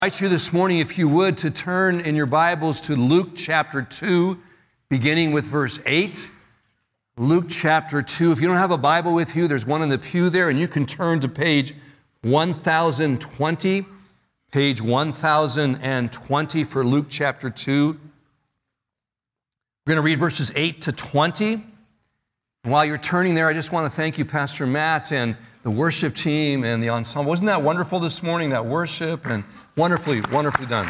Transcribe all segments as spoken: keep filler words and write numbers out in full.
I invite you this morning, if you would, to turn in your Bibles to Luke chapter two, beginning with verse eight. Luke chapter two. If you don't have a Bible with you, there's one in the pew there, and you can turn to page one thousand twenty. Page one thousand twenty for Luke chapter two. We're going to read verses eight to twenty. And while you're turning there, I just want to thank you, Pastor Matt, and the worship team and the ensemble. Wasn't that wonderful this morning, that worship? And wonderfully, wonderfully done.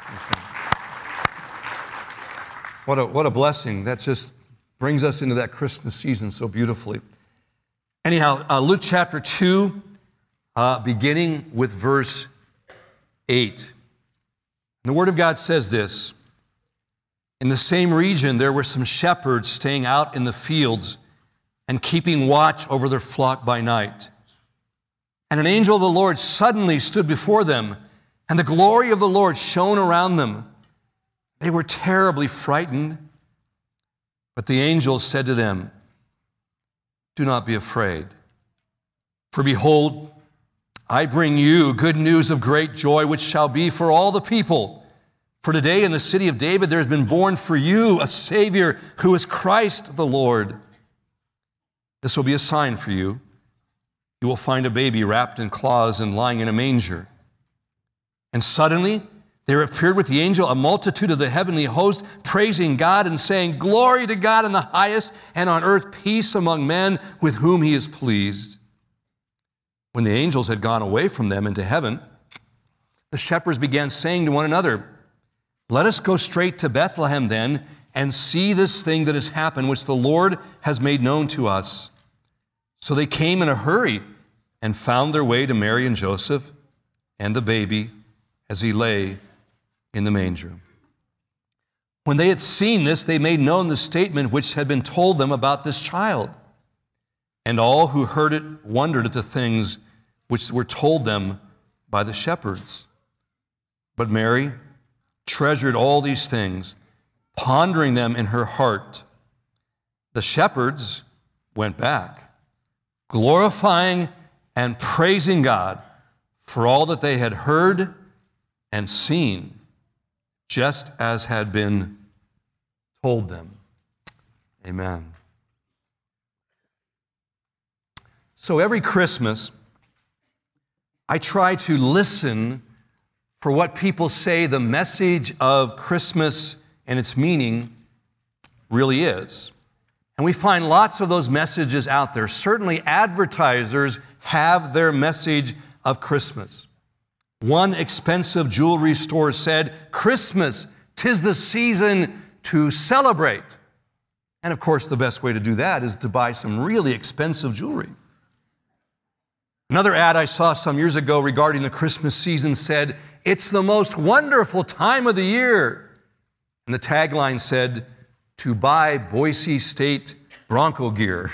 What a, what a blessing. That just brings us into that Christmas season so beautifully. Anyhow, uh, Luke chapter two, uh, beginning with verse eight. The Word of God says this: in the same region there were some shepherds staying out in the fields and keeping watch over their flock by night. And an angel of the Lord suddenly stood before them, and the glory of the Lord shone around them. They were terribly frightened. But the angel said to them, "Do not be afraid. For behold, I bring you good news of great joy, which shall be for all the people. For today in the city of David there has been born for you a Savior, who is Christ the Lord. This will be a sign for you. You will find a baby wrapped in cloths and lying in a manger." And suddenly there appeared with the angel a multitude of the heavenly host, praising God and saying, "Glory to God in the highest, and on earth peace among men with whom he is pleased." When the angels had gone away from them into heaven, the shepherds began saying to one another, "Let us go straight to Bethlehem then, and see this thing that has happened, which the Lord has made known to us." So they came in a hurry and found their way to Mary and Joseph and the baby as he lay in the manger. When they had seen this, they made known the statement which had been told them about this child. And all who heard it wondered at the things which were told them by the shepherds. But Mary treasured all these things, pondering them in her heart. The shepherds went back, glorifying and praising God for all that they had heard and seen, just as had been told them. Amen. So every Christmas, I try to listen for what people say the message of Christmas and its meaning really is. And we find lots of those messages out there. Certainly advertisers have their message of Christmas. One expensive jewelry store said, "Christmas, 'tis the season to celebrate." And of course, the best way to do that is to buy some really expensive jewelry. Another ad I saw some years ago regarding the Christmas season said, "It's the most wonderful time of the year." And the tagline said, "To buy Boise State Bronco gear."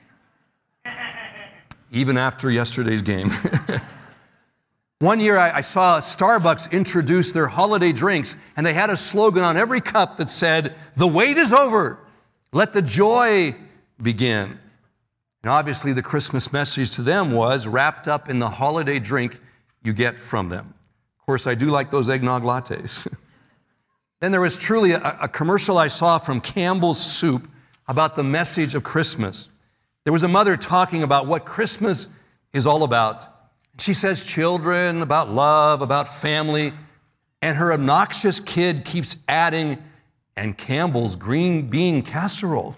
Even after yesterday's game. One year I, I saw Starbucks introduce their holiday drinks, and they had a slogan on every cup that said, "The wait is over. Let the joy begin." And obviously the Christmas message to them was wrapped up in the holiday drink you get from them. Of course, I do like those eggnog lattes. Then there was truly a, a commercial I saw from Campbell's Soup about the message of Christmas. There was a mother talking about what Christmas is all about. She says children, about love, about family, and her obnoxious kid keeps adding, "and Campbell's green bean casserole."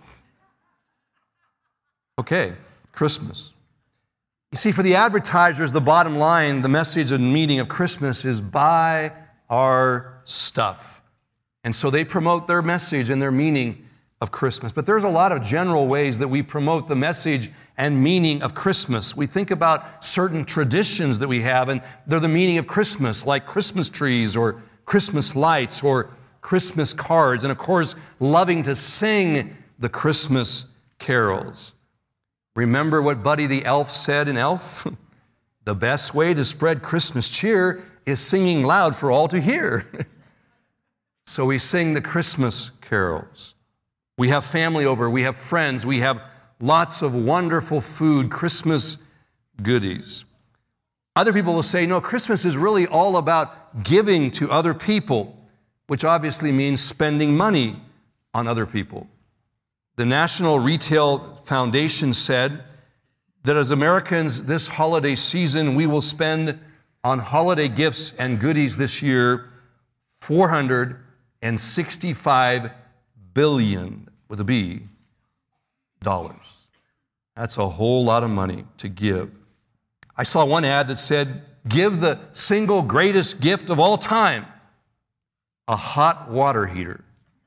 Okay, Christmas. You see, for the advertisers, the bottom line, the message and meaning of Christmas is buy our stuff. And so they promote their message and their meaning of Christmas. But there's a lot of general ways that we promote the message and meaning of Christmas. We think about certain traditions that we have, and they're the meaning of Christmas, like Christmas trees or Christmas lights or Christmas cards, and of course, loving to sing the Christmas carols. Remember what Buddy the Elf said in Elf? The best way to spread Christmas cheer is singing loud for all to hear. So we sing the Christmas carols. We have family over, we have friends, we have lots of wonderful food, Christmas goodies. Other people will say, no, Christmas is really all about giving to other people, which obviously means spending money on other people. The National Retail Foundation said that as Americans this holiday season, we will spend on holiday gifts and goodies this year four hundred sixty-five billion, with a B, dollars. That's a whole lot of money to give. I saw one ad that said, give the single greatest gift of all time, a hot water heater.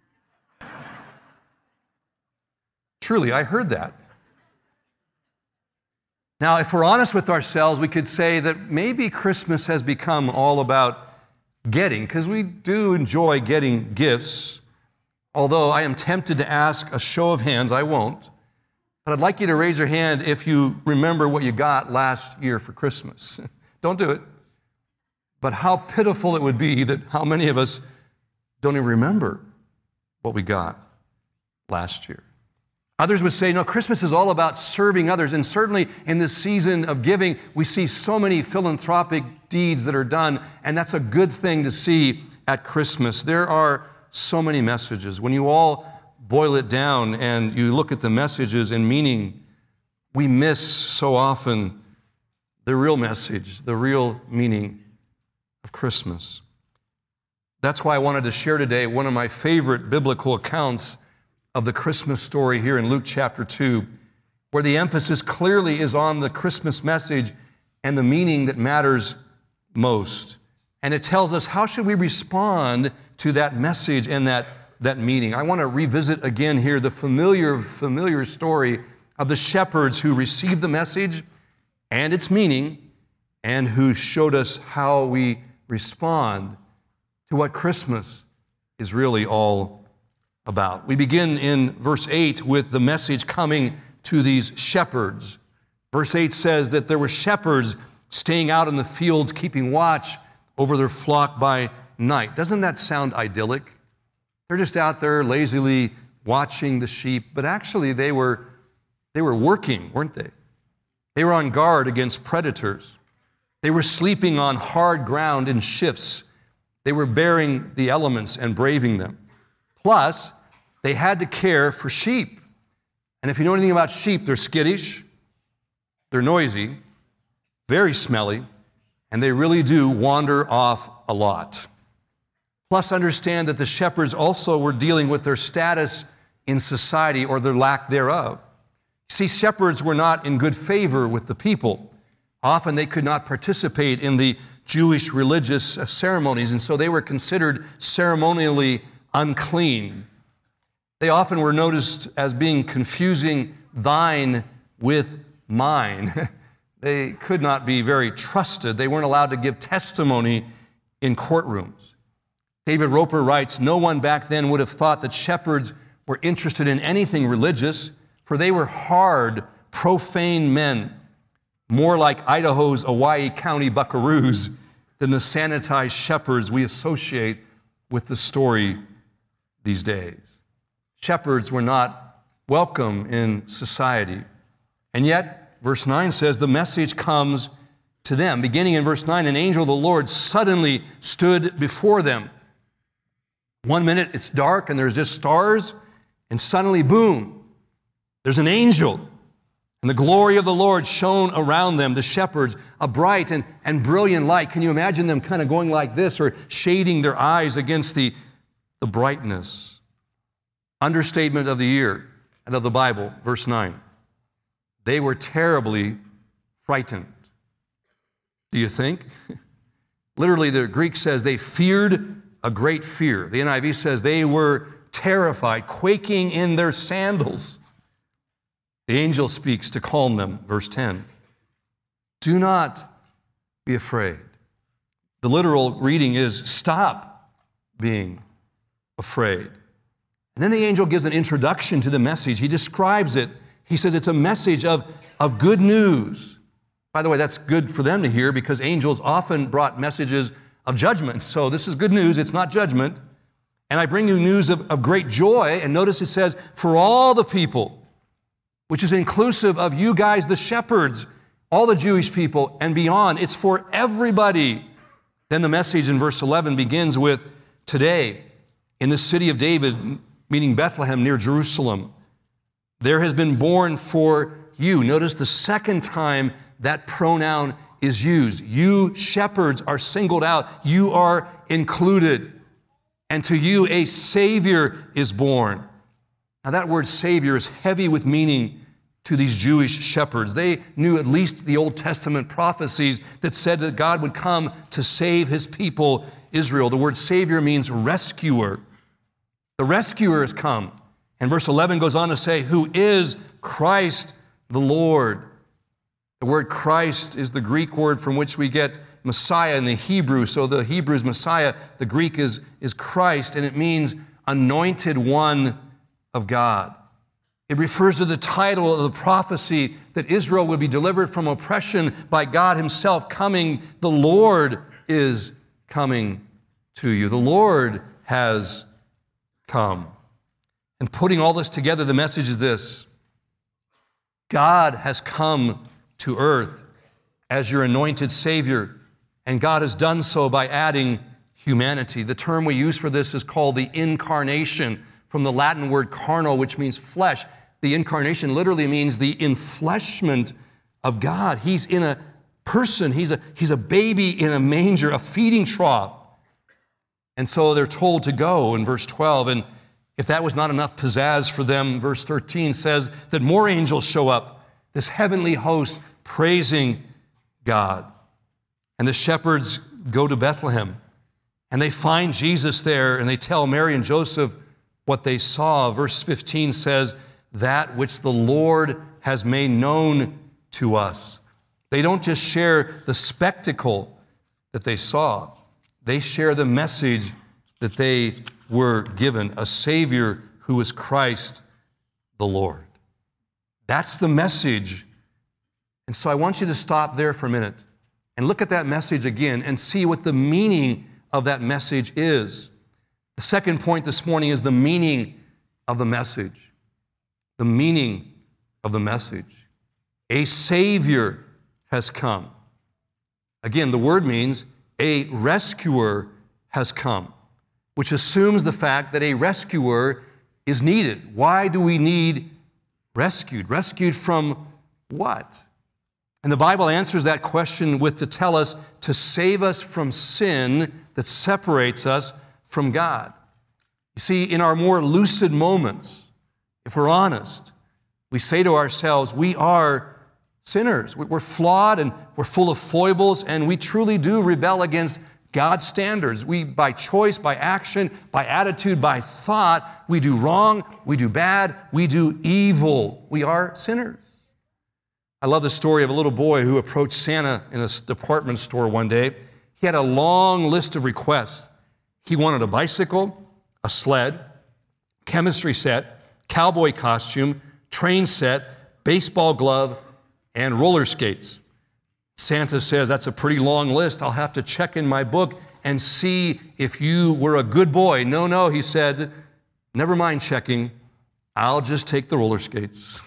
Truly, I heard that. Now, if we're honest with ourselves, we could say that maybe Christmas has become all about getting, because we do enjoy getting gifts, although I am tempted to ask a show of hands. I won't. But I'd like you to raise your hand if you remember what you got last year for Christmas. Don't do it. But how pitiful it would be that how many of us don't even remember what we got last year. Others would say, no, Christmas is all about serving others. And certainly in this season of giving, we see so many philanthropic deeds that are done, and that's a good thing to see at Christmas. There are so many messages. When you all boil it down and you look at the messages and meaning, we miss so often the real message, the real meaning of Christmas. That's why I wanted to share today one of my favorite biblical accounts of the Christmas story here in Luke chapter two, where the emphasis clearly is on the Christmas message and the meaning that matters most. And it tells us how should we respond to that message and that that meaning. I want to revisit again here the familiar, familiar story of the shepherds who received the message and its meaning and who showed us how we respond to what Christmas is really all about. We begin in verse eight with the message coming to these shepherds. Verse eight says that there were shepherds staying out in the fields, keeping watch over their flock by night. Doesn't that sound idyllic? They're just out there lazily watching the sheep, but actually they were, they were working, weren't they? They were on guard against predators. They were sleeping on hard ground in shifts. They were bearing the elements and braving them. Plus, they had to care for sheep. And if you know anything about sheep, they're skittish, they're noisy, very smelly, and they really do wander off a lot. Plus, understand that the shepherds also were dealing with their status in society or their lack thereof. See, shepherds were not in good favor with the people. Often they could not participate in the Jewish religious ceremonies, and so they were considered ceremonially unclean. They often were noticed as being confusing thine with mine. They could not be very trusted. They weren't allowed to give testimony in courtrooms. David Roper writes, no one back then would have thought that shepherds were interested in anything religious, for they were hard, profane men, more like Idaho's Hawaii County buckaroos than the sanitized shepherds we associate with the story these days. Shepherds were not welcome in society. And yet, verse nine says, the message comes to them. Beginning in verse nine, an angel of the Lord suddenly stood before them. One minute it's dark and there's just stars, and suddenly, boom, there's an angel. And the glory of the Lord shone around them, the shepherds, a bright and, and brilliant light. Can you imagine them kind of going like this or shading their eyes against the, the brightness? Understatement of the year and of the Bible, verse nine. They were terribly frightened. Do you think? Literally, the Greek says they feared a great fear. The N I V says they were terrified, quaking in their sandals. The angel speaks to calm them, verse ten. Do not be afraid. The literal reading is stop being afraid. And then the angel gives an introduction to the message. He describes it. He says it's a message of, of good news. By the way, that's good for them to hear because angels often brought messages of judgment. So this is good news. It's not judgment. And I bring you news of, of great joy. And notice it says, for all the people, which is inclusive of you guys, the shepherds, all the Jewish people and beyond. It's for everybody. Then the message in verse eleven begins with, today, in the city of David, meaning Bethlehem near Jerusalem, there has been born for you. Notice the second time that pronoun is used. You shepherds are singled out. You are included. And to you a Savior is born. Now that word Savior is heavy with meaning to these Jewish shepherds. They knew at least the Old Testament prophecies that said that God would come to save his people, Israel. The word Savior means rescuer. The rescuer has come. And verse eleven goes on to say, who is Christ the Lord. The word Christ is the Greek word from which we get Messiah in the Hebrew. So the Hebrew is Messiah, the Greek is, is Christ, and it means anointed one of God. It refers to the title of the prophecy that Israel would be delivered from oppression by God himself coming. The Lord is coming to you. The Lord has come. And putting all this together, the message is this: God has come to earth as your anointed Savior, and God has done so by adding humanity. The term we use for this is called the incarnation, from the Latin word carnal, which means flesh. The incarnation literally means the enfleshment of God. He's in a person. He's a, he's a baby in a manger, a feeding trough. And so they're told to go in verse twelve. And if that was not enough pizzazz for them, verse thirteen says that more angels show up, this heavenly host praising God. And the shepherds go to Bethlehem, and they find Jesus there, and they tell Mary and Joseph what they saw. Verse fifteen says, that which the Lord has made known to us. They don't just share the spectacle that they saw. They share the message that they were given, a Savior who is Christ the Lord. That's the message. And so I want you to stop there for a minute and look at that message again and see what the meaning of that message is. The second point this morning is the meaning of the message. The meaning of the message. A Savior has come. Again, the word means a rescuer has come, which assumes the fact that a rescuer is needed. Why do we need rescued? Rescued from what? And the Bible answers that question with to tell us to save us from sin that separates us from God. You see, in our more lucid moments, if we're honest, we say to ourselves, we are sinners. We're flawed and we're full of foibles, and we truly do rebel against God's standards. We, by choice, by action, by attitude, by thought, we do wrong, we do bad, we do evil. We are sinners. I love the story of a little boy who approached Santa in a department store one day. He had a long list of requests. He wanted a bicycle, a sled, chemistry set, cowboy costume, train set, baseball glove, and roller skates. Santa says, that's a pretty long list. I'll have to check in my book and see if you were a good boy. No, no, he said, never mind checking. I'll just take the roller skates.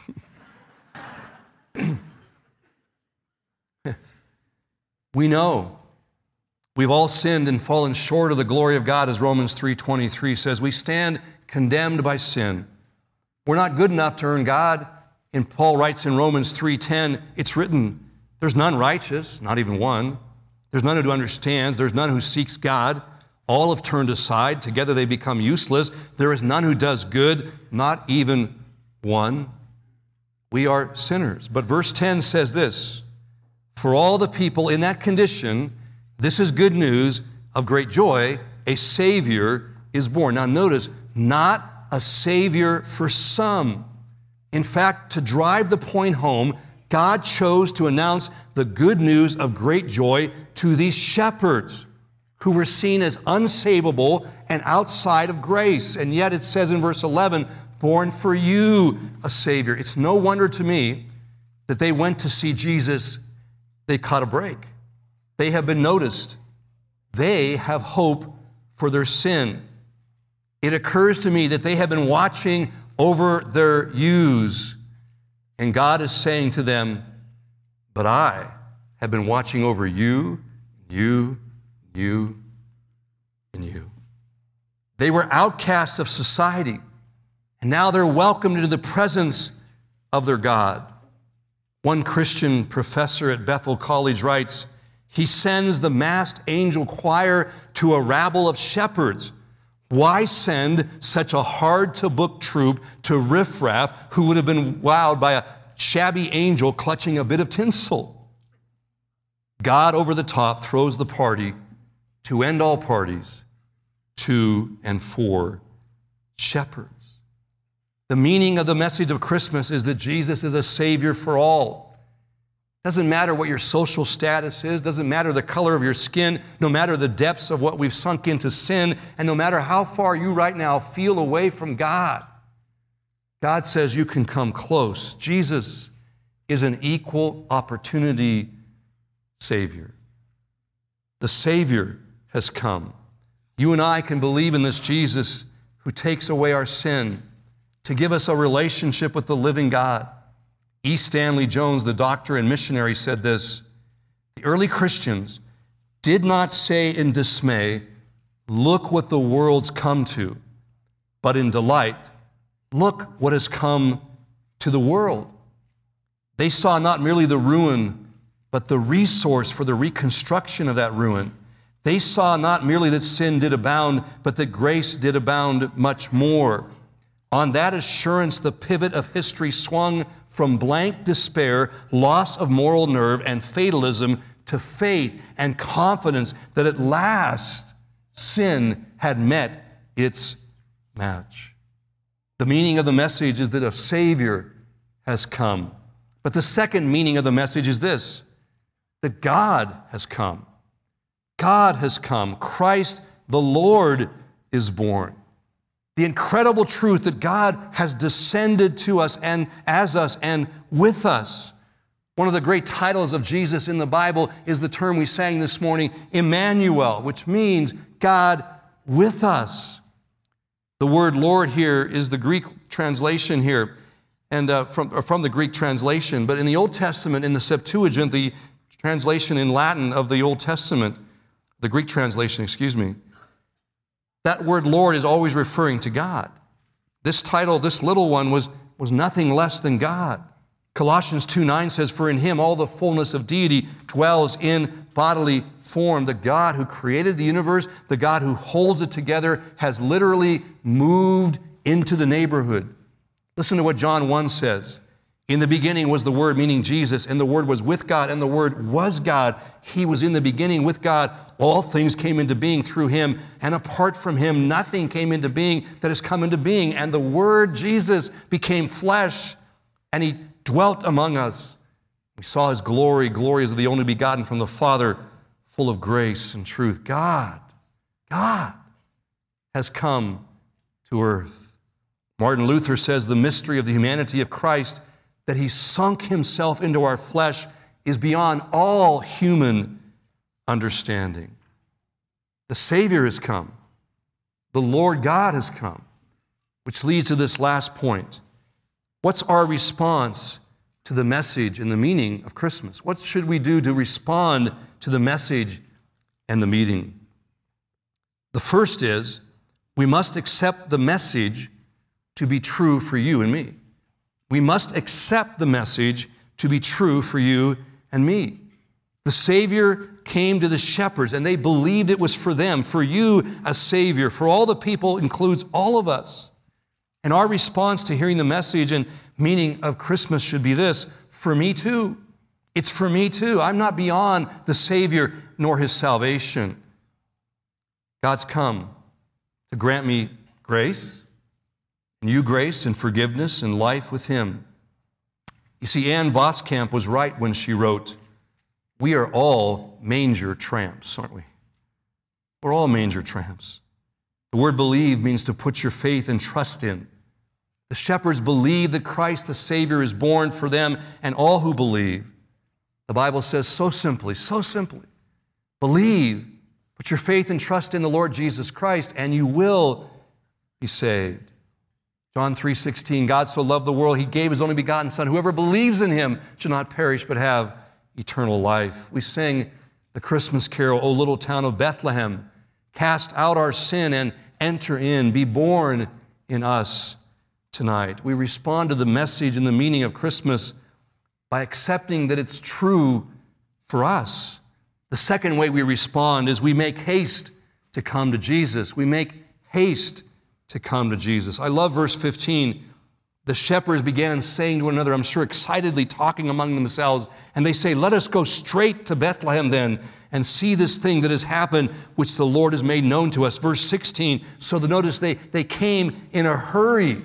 We know we've all sinned and fallen short of the glory of God, as Romans three twenty-three says. We stand condemned by sin. We're not good enough to earn God. And Paul writes in Romans three ten, it's written, there's none righteous, not even one. There's none who understands. There's none who seeks God. All have turned aside. Together they become useless. There is none who does good, not even one. We are sinners. But verse ten says this, for all the people in that condition, this is good news of great joy. A Savior is born. Now notice, not a Savior for some. In fact, to drive the point home, God chose to announce the good news of great joy to these shepherds who were seen as unsavable and outside of grace. And yet it says in verse eleven, born for you a Savior. It's no wonder to me that they went to see Jesus. They caught a break. They have been noticed. They have hope for their sin. It occurs to me that they have been watching over their ewes, and God is saying to them, but I have been watching over you, you, you, and you. They were outcasts of society, and now they're welcomed into the presence of their God. One Christian professor at Bethel College writes, he sends the massed angel choir to a rabble of shepherds. Why send such a hard-to-book troop to riffraff who would have been wowed by a shabby angel clutching a bit of tinsel? God over the top throws the party to end all parties to and for shepherds. The meaning of the message of Christmas is that Jesus is a Savior for all. Doesn't matter what your social status is, doesn't matter the color of your skin, no matter the depths of what we've sunk into sin, and no matter how far you right now feel away from God, God says you can come close. Jesus is an equal opportunity Savior. The Savior has come. You and I can believe in this Jesus who takes away our sin to give us a relationship with the living God. E. Stanley Jones, the doctor and missionary, said this: the early Christians did not say in dismay, look what the world's come to, but in delight, look what has come to the world. They saw not merely the ruin, but the resource for the reconstruction of that ruin. They saw not merely that sin did abound, but that grace did abound much more. On that assurance, the pivot of history swung from blank despair, loss of moral nerve, and fatalism to faith and confidence that at last sin had met its match. The meaning of the message is that a Savior has come. But the second meaning of the message is this: that God has come. God has come. Christ the Lord is born. The incredible truth that God has descended to us and as us and with us. One of the great titles of Jesus in the Bible is the term we sang this morning, Emmanuel, which means God with us. The word Lord here is the Greek translation here, and uh, from, from the Greek translation. But in the Old Testament, in the Septuagint, the translation in Latin of the Old Testament, the Greek translation, excuse me, that word Lord is always referring to God. This title, this little one, was, was nothing less than God. Colossians two nine says, for in him all the fullness of deity dwells in bodily form. The God who created the universe, the God who holds it together, has literally moved into the neighborhood. Listen to what John one says. In the beginning was the Word, meaning Jesus, and the Word was with God, and the Word was God. He was in the beginning with God. All things came into being through him, and apart from him, nothing came into being that has come into being. And the Word, Jesus, became flesh, and he dwelt among us. We saw his glory, glory as of the only begotten from the Father, full of grace and truth. God, God has come to earth. Martin Luther says the mystery of the humanity of Christ, that he sunk himself into our flesh, is beyond all human understanding. The Savior has come. The Lord God has come, which leads to this last point. What's our response to the message and the meaning of Christmas? What should we do to respond to the message and the meaning? The first is we must accept the message to be true for you and me. We must accept the message to be true for you and me. The Savior came to the shepherds, and they believed it was for them. For you, a Savior, for all the people, includes all of us. And our response to hearing the message and meaning of Christmas should be this: for me too. It's for me too. I'm not beyond the Savior nor his salvation. God's come to grant me grace, new grace and forgiveness and life with him. You see, Anne Voskamp was right when she wrote, we are all manger tramps, aren't we? We're all manger tramps. The word believe means to put your faith and trust in. The shepherds believe that Christ the Savior is born for them and all who believe. The Bible says so simply, so simply, believe, put your faith and trust in the Lord Jesus Christ, and you will be saved. John three sixteen, God so loved the world, he gave his only begotten Son. Whoever believes in him shall not perish but have eternal life. We sing the Christmas carol, O little town of Bethlehem, cast out our sin and enter in, be born in us tonight. We respond to the message and the meaning of Christmas by accepting that it's true for us. The second way we respond is we make haste to come to Jesus. We make haste to come to Jesus. I love verse fifteen. The shepherds began saying to one another, I'm sure excitedly talking among themselves, and they say, let us go straight to Bethlehem then and see this thing that has happened, which the Lord has made known to us. Verse sixteen, so the, notice they, they came in a hurry,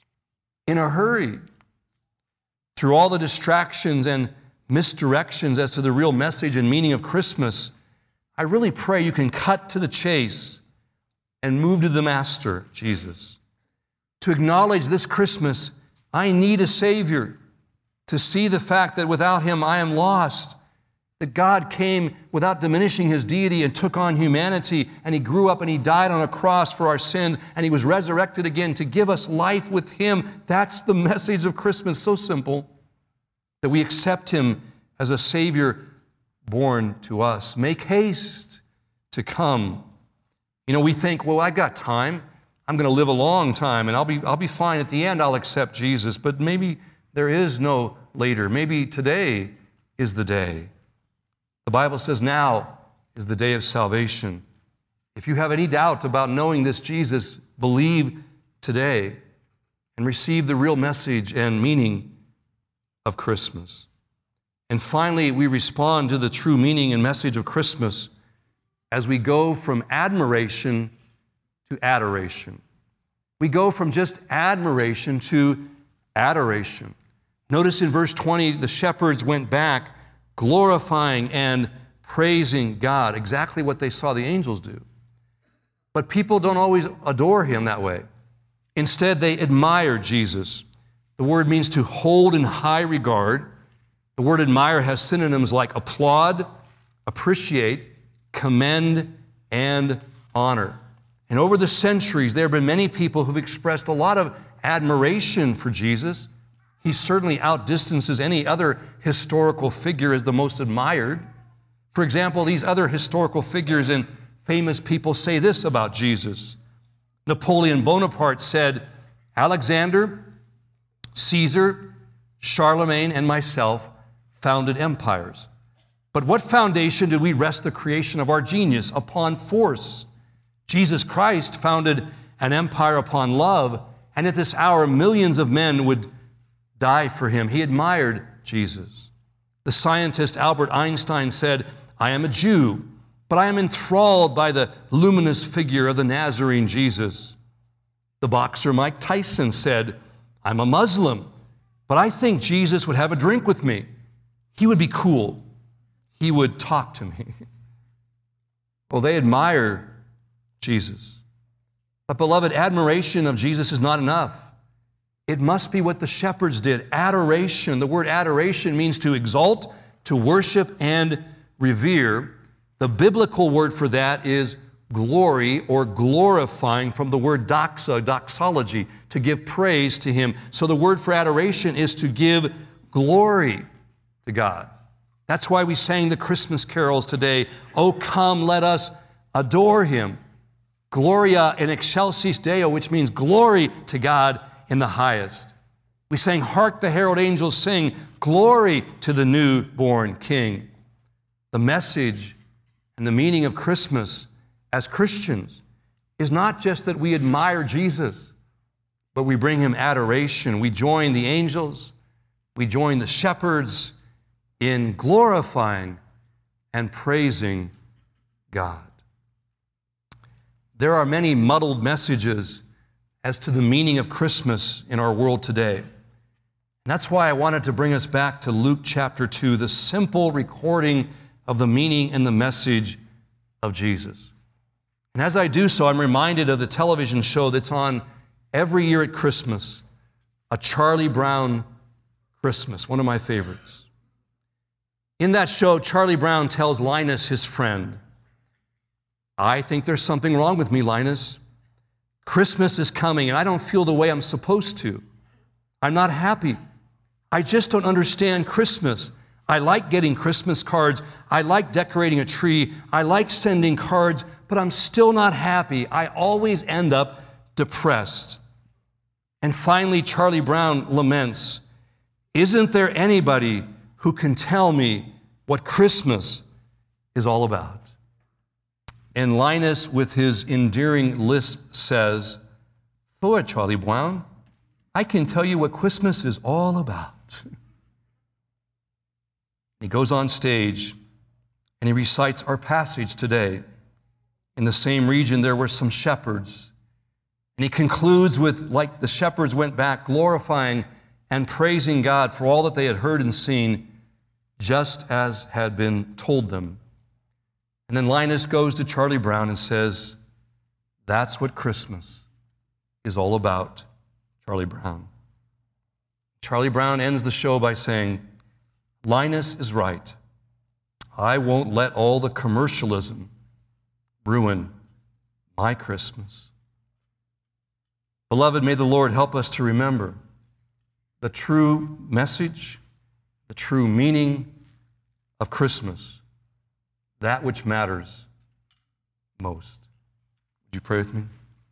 in a hurry. Through all the distractions and misdirections as to the real message and meaning of Christmas, I really pray you can cut to the chase and move to the Master, Jesus. To acknowledge this Christmas, I need a Savior. To see the fact that without Him I am lost. That God came without diminishing His deity and took on humanity, and He grew up and He died on a cross for our sins, and He was resurrected again to give us life with Him. That's the message of Christmas, so simple, that we accept Him as a Savior born to us. Make haste to come. You know, we think, well, I got time. I'm going to live a long time, and I'll be, I'll be fine. At the end, I'll accept Jesus. But maybe there is no later. Maybe today is the day. The Bible says now is the day of salvation. If you have any doubt about knowing this Jesus, believe today and receive the real message and meaning of Christmas. And finally, we respond to the true meaning and message of Christmas as we go from admiration to adoration. We go from just admiration to adoration. Notice in verse twenty, the shepherds went back glorifying and praising God, exactly what they saw the angels do. But people don't always adore Him that way. Instead, they admire Jesus. The word means to hold in high regard. The word admire has synonyms like applaud, appreciate, commend, and honor. And over the centuries, there have been many people who've expressed a lot of admiration for Jesus. He certainly outdistances any other historical figure as the most admired. For example, these other historical figures and famous people say this about Jesus. Napoleon Bonaparte said, Alexander, Caesar, Charlemagne, and myself founded empires. But what foundation did we rest the creation of our genius upon? Force. Jesus Christ founded an empire upon love, and at this hour, millions of men would die for Him. He admired Jesus. The scientist Albert Einstein said, I am a Jew, but I am enthralled by the luminous figure of the Nazarene Jesus. The boxer Mike Tyson said, I'm a Muslim, but I think Jesus would have a drink with me. He would be cool. He would talk to me. Well, they admire Jesus. But beloved, admiration of Jesus is not enough. It must be what the shepherds did. Adoration. The word adoration means to exalt, to worship, and revere. The biblical word for that is glory or glorifying, from the word doxa, doxology, to give praise to Him. So the word for adoration is to give glory to God. That's why we sang the Christmas carols today. Oh, come, let us adore Him. Gloria in excelsis Deo, which means glory to God in the highest. We sang, hark the herald angels sing, glory to the newborn King. The message and the meaning of Christmas as Christians is not just that we admire Jesus, but we bring Him adoration. We join the angels, we join the shepherds in glorifying and praising God. There are many muddled messages as to the meaning of Christmas in our world today. And that's why I wanted to bring us back to Luke chapter two, the simple recording of the meaning and the message of Jesus. And as I do so, I'm reminded of the television show that's on every year at Christmas, A Charlie Brown Christmas, one of my favorites. In that show, Charlie Brown tells Linus, his friend, I think there's something wrong with me, Linus. Christmas is coming, and I don't feel the way I'm supposed to. I'm not happy. I just don't understand Christmas. I like getting Christmas cards. I like decorating a tree. I like sending cards, but I'm still not happy. I always end up depressed. And finally, Charlie Brown laments, isn't there anybody who can tell me what Christmas is all about? And Linus, with his endearing lisp, says, "Go ahead, Charlie Brown. I can tell you what Christmas is all about." He goes on stage and he recites our passage today. In the same region, there were some shepherds. And he concludes with, like the shepherds went back, glorifying and praising God for all that they had heard and seen, just as had been told them. And then Linus goes to Charlie Brown and says, that's what Christmas is all about, Charlie Brown. Charlie Brown ends the show by saying, Linus is right. I won't let all the commercialism ruin my Christmas. Beloved, may the Lord help us to remember the true message, the true meaning of Christmas, that which matters most. Would you pray with me?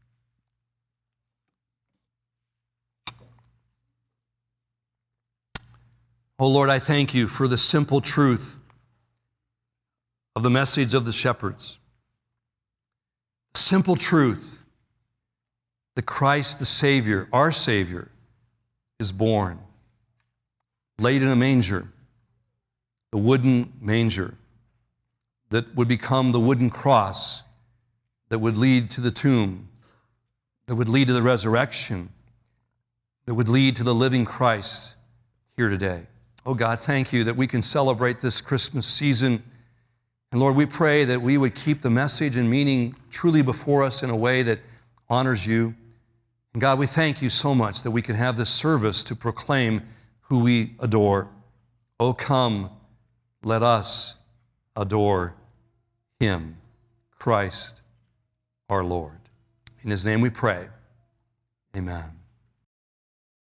Oh Lord, I thank you for the simple truth of the message of the shepherds. The simple truth that Christ the Savior, our Savior, is born, laid in a manger, the wooden manger that would become the wooden cross that would lead to the tomb, that would lead to the resurrection, that would lead to the living Christ here today. Oh God, thank you that we can celebrate this Christmas season. And Lord, we pray that we would keep the message and meaning truly before us in a way that honors you. And God, we thank you so much that we can have this service to proclaim who we adore. Oh, come, let us adore him, Christ our Lord. In his name we pray. Amen.